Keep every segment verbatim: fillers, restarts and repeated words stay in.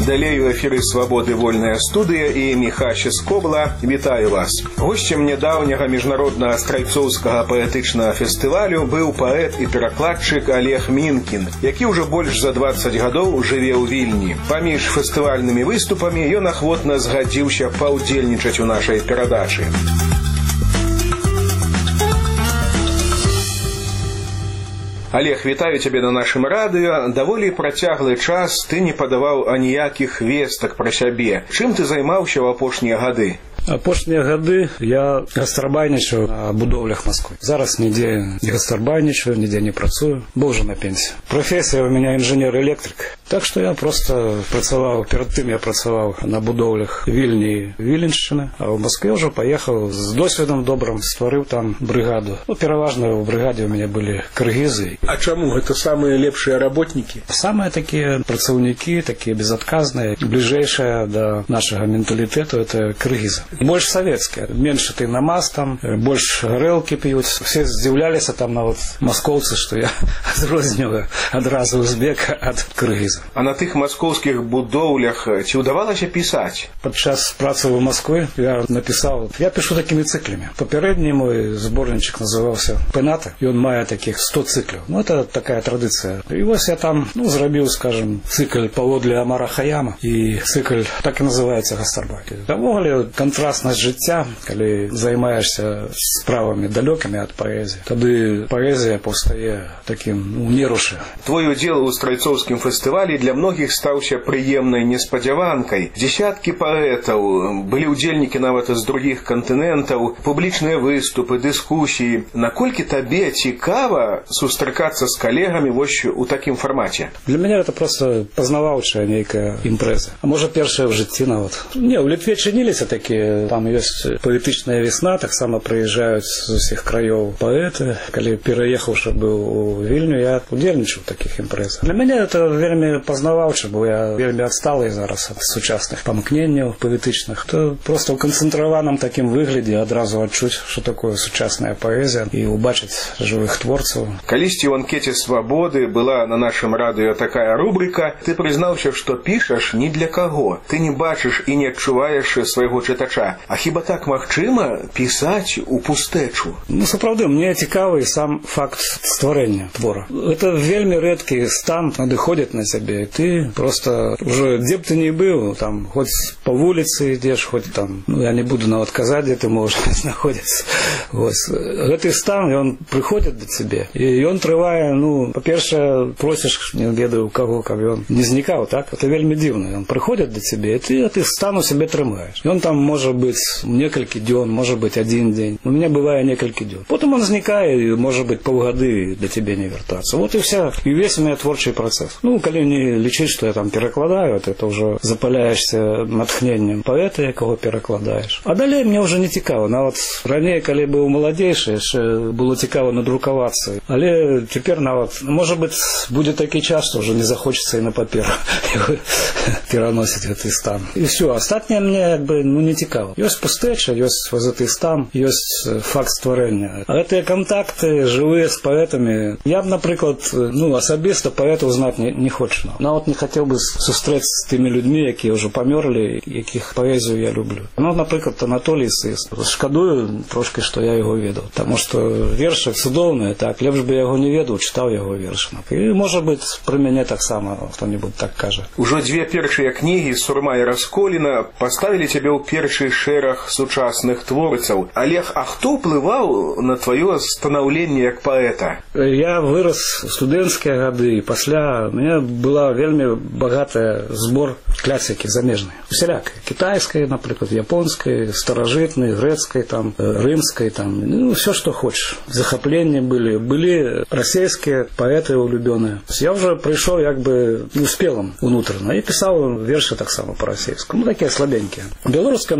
Далей у эфіры «Свабоды вольная студыя» і Міхася Скобла. Вітаю вас. Госцем нядаўняга міжнароднага страйцоўскага паэтычнага фестывалю быў паэт і перакладчык Олег Минкин, які ўжо больш за дваццаць гадоў жыве ў Вільні. Паміж фестывальнымі выступамі ён ахвотна згадзіўся паўдзельнічаць у нашай перадачы. Олег, вітаю цябе на нашым радыё. Даволі працяглы час ты не падаваў аніякіх вестак пра сябе. Чым ты займаўся ў апошнія гады? Апошнія гады я гастарбайнічаю на будоўлях Москвы. Зараз нідзе не гастарбайнічаю, нідзе не працую, бо ўжо на пенсію. Прафесія у меня інжынер-электрык. Так што я просто працаваў, перад тым я працаваў на будоўлях Вільні, Віленшчыны, а ў Москве ўжо паехаў з досведам добрым, стварыў там брыгаду. Ну, пераважна ў брыгадзе у мяне былі кыргызы. А чаму гэта самыя лепшыя работнікі? Самыя такія працаўнікі, такія безадказныя, бліжэйшыя да нашага менталітэту это кыргызы. Больш савецкія, менш ты намаз там, больш гарэлкі п'юць. Все здзіўляліся там нават маскоўцы, што я адрозніваю адразу узбека ад кыргыза. А на тых маскоўскіх будоўлях ці ўдавалася пісаць? Падчас працы ў Москве я напісаў, я пішу такімі цыклямі. Папярэдні мой зборнічак называўся «Пената», і ён мае такіх сто цыклаў. Ну, это такая традыцыя. І вось я там, ну, зрабіў, скажем, цыкль «Паводле Амара Хаяма» і цыкль так і называецца «Гастарбайт». Увогуле, кантраснасць жыцця, калі займаешся справамі далёкімі ад паэзіі, тады паэзія паўстае такім, ну, нерушым. Твой удзел у страйцоўскім фестывалі для многіх стаўся прыемнай неспадзяванкай. Дзесяткі паэтаў, былі ўдзельнікі нават з другіх кантынентаў, публічныя выступы, дыскусіі. Наколькі табе цікава сустракацца з калегамі вось у такім фармаце? Для мяне это просто пазнаваўчая нейкая імпрэза. А можа, першая ў жыцці нават. Не, ў Літве чыніліся такія, там ёсць паэтычная весна, таксама прыязджаюць з усіх краёў паэты. Калі пераехаўшы быў у Вільню, я удзельнічаў у такіх імпрэзах. Для мяне это вельмі пазнаваўча, бо я вельмі адсталы зараз ад сучасных памкненняў паэтычных. То просто ў канцэнтраваным такім выглядзе адразу адчуць, што такое сучасная паэзія, і ўбачыць жывых творцаў. Калісьці ў анкеце «Свабоды» была на нашым радыё такая рубрика. Ты прызнаўся, што пішаш ні для каго. Ты не бачыш і не адчуваеш свайго чытача. А хіба так магчыма пісаць у пустэчу? Ну, сапраўды, мне цікавы сам факт стварэння твора. Это вельмі рэдкі стан, надыходзіць на цябе. Ты просто уже дзе б ты не быў, там, хоць па вуліцы ідзеш, хоць там, ну, я не буду нават казаць, дзе ты можаш знаходзіцца. Вось. Гэты стан, ён прыходзіць да цябе. І ён трывае, ну, па-першае, просіш, не ведаю, у каго, каб ён не знікаў, так? Это вельмі дзіўна. Ён прыходзіць да цябе, і ты гэты стан у сябе трымаеш. Ён там можа быць некалькі дзён, можа быць адзін дзень. У мяне бывае некалькі дзён. Потым он знікае, і можа быць паўгады да цябе не вяртацца. Вот і вся, і весь у мяне творчы працэс. Ну, калі не лічыць, што я там перакладаю, то это ўжо запаляешся натхненнем паэта, якого перакладаеш. А далей мне ўжо не цікава. Нават раней, калі быў маладзейшы, яшчэ было цікава надрукавацца. Але цяпер нават, можа быць, будзе такі час, што ўжо не захочацца і на паперу пераносіць гэты стан. І ўсё, астатняе мне, як бы, ну, не цікава. Ёсць пустэча, ёсць гэты стан, ёсць факт стварэння. А гэтыя кантакты жывыя з паэтамі, я б, напрыклад, ну, асабіста паэтаў знаць не, не хочу. Нават не хацеў бы сустрэць з тымі людзьмі, якія ўжо памёрлі, якіх паэзію я люблю. Ну, напрыклад, Анатолій Сыс. Шкадую трошки, што я яго ведаў, таму што вершы цудоўныя, так, лепш бы я яго не ведаў, чытаў яго вершы. І, можа быць, пры мяне таксама хто-небудзь так кажа. Ужо дзве першыя кнігі «Сурма і расколіна» паставілі цябе ў першы шэраг сучасных творцаў. Олег, а хто ўплываў на тваё станаўленне як паэта? Я вырас у студэнцкія гады, і пасля у мяне была вельмі багатая збор класікі замежнай. Усялякай. Кітайскай, напрыклад, японскай, старажытнай, грэцкай, там, рымскай, там, ну, все, што хочаш. Захапленні былі. Былі расійскія паэты улюбёныя. Я ўжо прыйшоў як бы успелым унутрана і пісаў вершы таксама па-расійску. Ну, такія слабенькія. Беларуская мне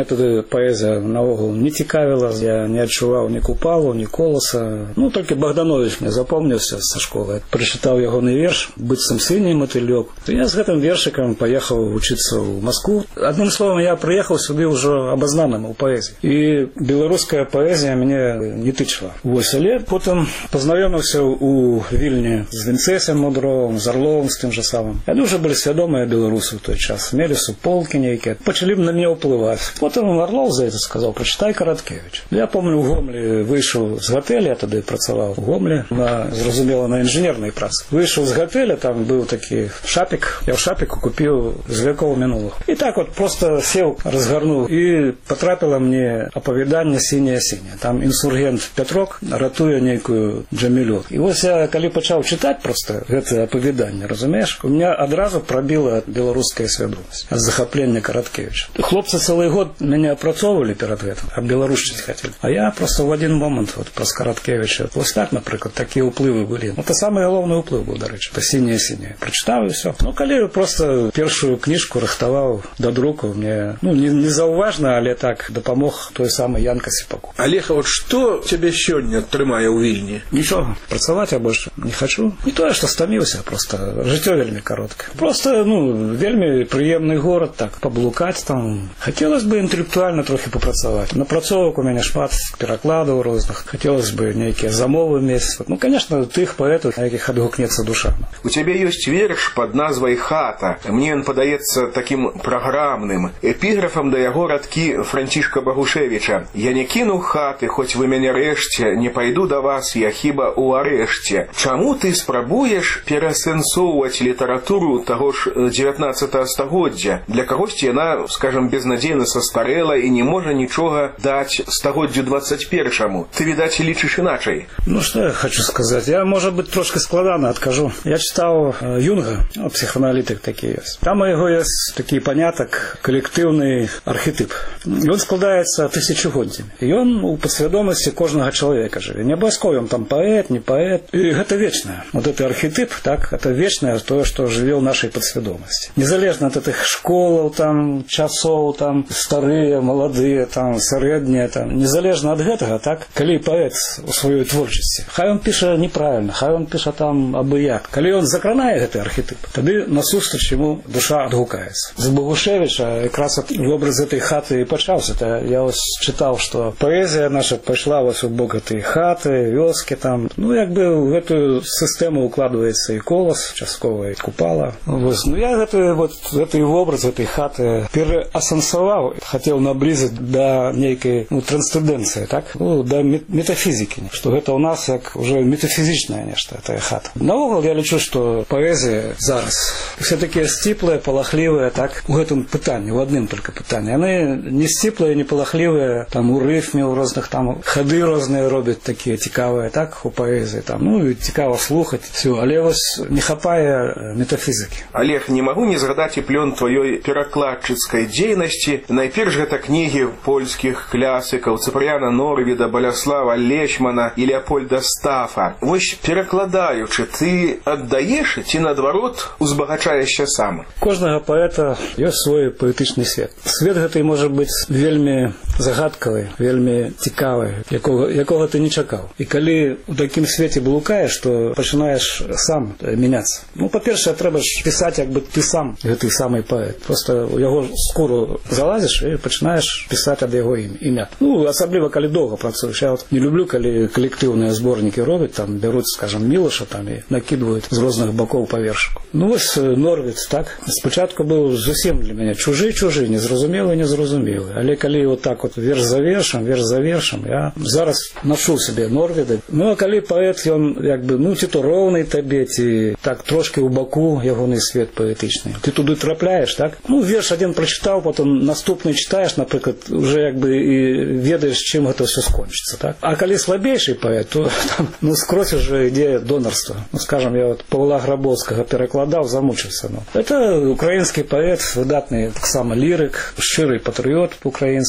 туды паэзія наогул не цікавіла, я не адчуваў ні Купалу, ні Коласа. Ну, толькі Богданович мне запомніўся са школы. Прачытаў ягоны верш «Быццам сіні матылёк». Я з гэтым вершыкам паехаў вучыцца ў Маскву. Адным словам, я прыехаў сюды ўжо абазнаным у паэзіі. І беларуская паэзія мяне не тычыла. Вось, але потым пазнаёміўся ў Вільні з Вінцэсем Мудровым, з Арловым, з тым жа самым. Яны ўжо былі свядомыя беларусы ў той час. Мелі суполкі нейкія. Пачалі на мяне ўплываць. Потым Арлов за это сказаў: «Прачытай Караткевіча». Я помню, у Гомлі выйшаў з гатэля, я тады працаваў у Гомлі, на, зразумела, на інжынернай працы. Выйшаў з гатэля, там быў такі шапік. Я ў шапіку купіў з векоў мінулых. І так вот просто сеў, разгарнуў, і потрапіла мне апавяданне «Сіняя-сіняя». Там інсургент Пятрок ратуе нейкую Джамілю. І вось я, калі пачаў чытаць просто гэтае апавяданне, разумееш, у меня адразу прабіла беларуская свядомасць ад захаплення Караткевіча. Хлопцы цэлы год мяне апрацоўвалі перад гэтым, абеларушчыць хацелі. А я просто в один момент вот праз Караткевіча. Вось так, напрыклад, такія ўплывы былі. Это самы галоўны ўплыв быў, дарэчы. Это «Сіняя-сіняя». Прачытаў і ўсё. Ну, калі просто першую кніжку рыхтаваў да друку, мне, ну, не, не заўважна, але так дапамог той самы Янка Сіпаку. Олег, а вот што цябе сёння трымае ў Вільні? Нічога. Працаваць я больш не хачу. Не тое, што стаміўся, просто жыццё вельмі кароткае. Просто, ну, вельмі прыемны горад, так, паблукаць там. Хацелось бы інтэлектуальна трохі папрацаваць. Напрацовак у мяне шмат перакладаў розных. Хацелось бы нейкія замовы мець. Ну, конечно, тых паэтаў, на якіх адгукнецца душа. У цябе ёсць верш пад назвай «Хата». Мне ён падаецца такім праграмным. Эпіграфам да яго радкі Францішка Багушевіча. «Я не кіну хаты, хоць вы мяне рэшце, не пайду да вас, я хіба ў арэшце». Чаму ты спрабуеш перасэнсоўваць літаратуру таго ж дзевятнаццатага стагоддзя? Для кагосьці яна, скажам, безнадзейна састарэла і не можа нічога даць стагоддзю двадцать першаму. Ты, відаць, лічыш іначай. Ну, что я хочу сказать? Я, может быть, трошки складана откажу. Я читал э, Юнга, ну, психоаналитик такие есть. Там у него есть такий поняток, коллективный архетип. И он складається тысячагоддзямі. И он у подсвядомости кожного человека живе. Не обовязково он там поэт, не поэт. И это вечное. Вот этот архетип, так, это вечное то, что живе в нашей подсвядомости. Незалежно от этих школ, там, часов, там, старые, молодые, там, средние, там, незалежно от этого, так, коли поэт у своей творчости, хай он пише неправильно, хай он пише там абияк. Коли он закранає этот архетип, тоді насустрач йому душа відгукається. З Богушевича якраз в образ этой хати і почався. Та я ось читав, що поезія наша пішла ось у бок этой хати, вёски там. Ну, якби в эту систему укладывается и Колос, частково и Купала. Ось, ну, я это, вот, этот образ этой хати переасенсовал, хотел наблизить до некой, ну, трансценденции, так? Ну, до метафизики, что это у нас як уже метафизичное нечто, эта хата. Наогул я лічу, что поэзия зараз все такие стиплые, полохливые, так, у этом питании, в одном только питании. Они не стиплые, не полохливые, там, у рифмі, у разных там, ходы разные робят такие цікавые, так, у поэзии, там, ну, и цікаво слухать, все, але ось не хапая метафизики. Олег, не могу не згадать и плен твоей перакладчицкой деятельности. Найперш гэта книги польских классиков Ципріяна Норвіда, Баляслава Лечмана и Леопольда Стафа. Вось перакладаючы, ты аддаеш ці наадварот узбагачаешся сам? Кожнага паэта ёсць свой паэтычны свет. Свет гэты можа быць вельмі загадкавы, вельмі цікавы, якога, якога ты не чакаў. І калі у такім свеце блукаеш, то пачынаеш сам мяняцца. Ну, па-першае, трэба ж пісаць, як бы ты сам гэты самы паэт. Просто у яго скуру залазіш і пачынаеш пісаць ад яго імя. Ну, асабліва, калі доўга працуеш. Я вот не люблю, калі калектыўныя зборнікі робяць, там бяруць, скажем, Мілаша там і накидывают з розных бакоў па вершыку. Ну, вось Норвіц, так, спачатку быў зусім для мяне чужы-чужы, незразумелы, незразумелы. Але калі вот так вот верш за вершам, верш за вершам, я зараз нашу себе Норвіда. Ну, а калі паэт, ён, як бы, ну, ці то роўны табе, ці так трошки ў баку ягоны свет паэтычны. Ты туды трапляеш, так? Ну, верш адзін прачытаў, потом наступны читаешь, напрыклад, уже як бы і ведаеш, чым гэта все скончыцца, так? А калі слабейшы паэт, то там, ну, скрозь уже ідзе донарства. Ну, скажем, я вот Павла Грабовскага перакладаў, замучыўся. Ну. Это украінскі паэт, выдатны таксама лірык, шчыры патрыёт по-украінскі.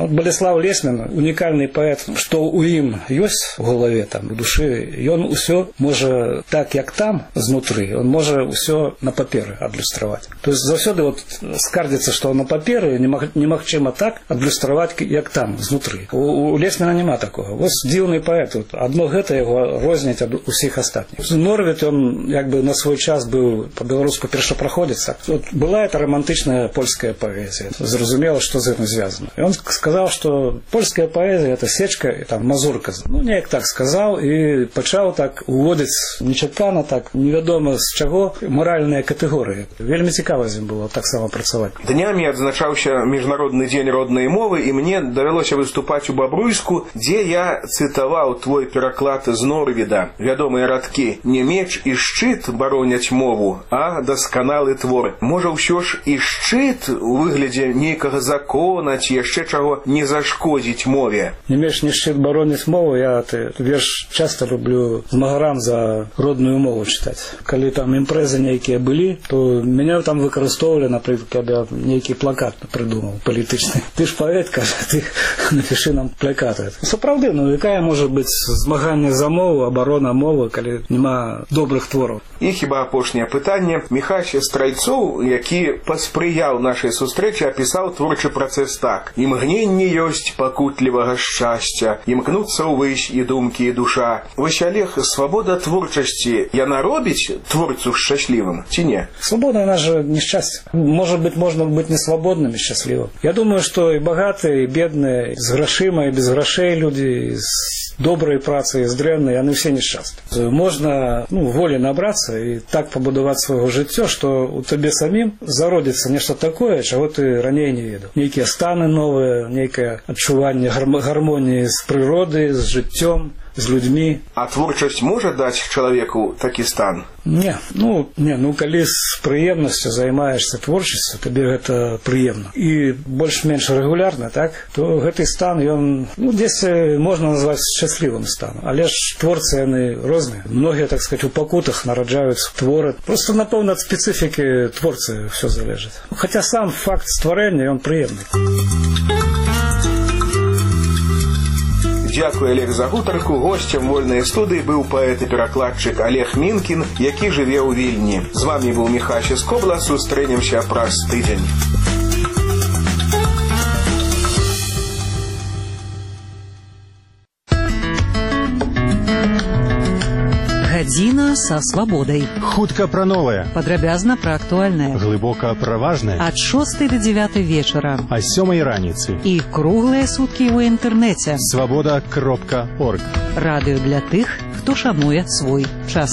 Вот Болеслав Лесмин унікальны паэт, што ў ім ёсць у галаве, там, у душы, ён усё можа так, як там, знутры, он можа усё на паперы адлюстраваць. То есть заўсёды вот скардзіцца, што на паперы немагчыма так адлюстраваць, як там, знутры. У, у Лесмина няма такога. Вось дзіўны паэт, вот, адно гэта яго розніць ад усіх астатніх. Норвід, он як бы на свой час быў по-беларуску першапраходзіца. Вот была эта романтычная польская паэзія. Зразумела, што з гэтым звязана. І он сказаў, што польская паэзія это сечка і там мазурка. Ну, неяк так сказаў і пачаў так уводзіць нечакана, так невядома з чаго моральныя катэгорыі. Вельмі цікава з ім было таксама працаваць. Днямі адзначаўся міжнародны дзень роднай мовы, і мне давялося выступаць у Бабруйску, дзе я цытаваў твой пераклад з Норвіда. Вядомыя радкі: «Не меч і шчыт бароняць мову, а дасканалы твор». Можа, ўсё ж і шчыт у выглядзе нейкага закона ці яшчэ чаго не зашкодзіць мове? Не меч, не шчыт бароняць мову, я ты верш часта люблю змагарам за родную мову чытаць. Калі там імпрэзы нейкія былі, то мяне там выкарыстоўвалі, напрыклад, калі нейкі плакат прыдумаў палітычны. Ты ж паэт, кажа, ты напішы нам плакат. Сапраўды, ну якая можа быць змаганне за мову, абарона мовы, калі няма добрых твораў? І хіба апошняе пытанне. Міхась Страйцоў, які паспрыяў нашай сустрэчы, апісаў творчы працэс так: «Імгненне ёсць пакутлівага шчасця, імкнуцца ўвысь і думкі, і душа». Вось, Олег, свабода творчасці, яна робіць творцу шчаслівым ці не? Свобода, она же несчастье. Может быть, можно быть не свободным и счастливым. Я думаю, что и богатые, и бедные, с грошима, и без грошей люди, с доброй працей, и с дрэнной, они все несчастны. Можно, ну, волі набраться и так побудовать свое жыццё, что у тебе самим зародится нечто такое, чего ты ранее не ведал. Некие станы новые, некое адчуванне гармонии с природой, с жыццём, з людьми. А творчасць можа даць чалавеку такі стан? Не, ну, не, ну калі з прыемнасцю займаешься творчасцю, табе гэта прыемна. І больш-менш рэгулярна, так, то гэты стан, ён, ну, дзесь можна назваць шчаслівым станом. Але ж творцы, яны розныя. Многія, так сказать, у пакутах нараджаюцца творы. Просто, напэўна, ад спецыфікі творцы ўсё залежыць. Хаця сам факт стварэння, ён прыемны. Дзякуй, Олег, за гутарку. Госцем вольнай студыі быў паэт і перакладчык Олег Мінкін, які жыве ў Вільні. З вамі быў Міхась Скобла. Сустрэнемся праз тыдзень. Гадзіна са свабодай. Хутка пра новае. Падрабязна пра актуальнае. Глыбока пра важнае. Ад шостай да дзявятай вечара. А сёмай раніцы. І круглыя суткі ў інтэрнэце. свабода кропка орг. Радыё для тых, хто шануе свой час.